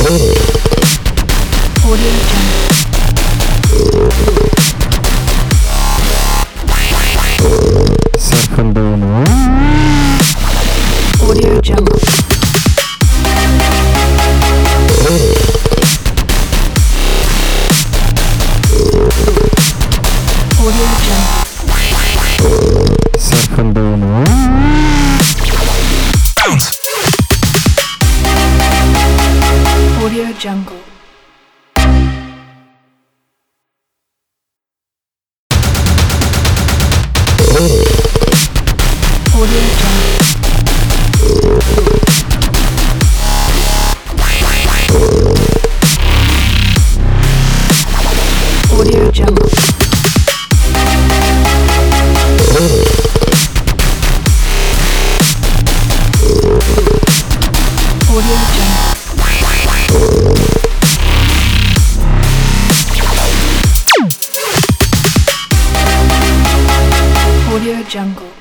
Audio Jungle. Audio Jungle. Audio Jungle. Audio Jungle. Audio Jungle. Audio Jungle. Audio Jungle. Audio Jungle.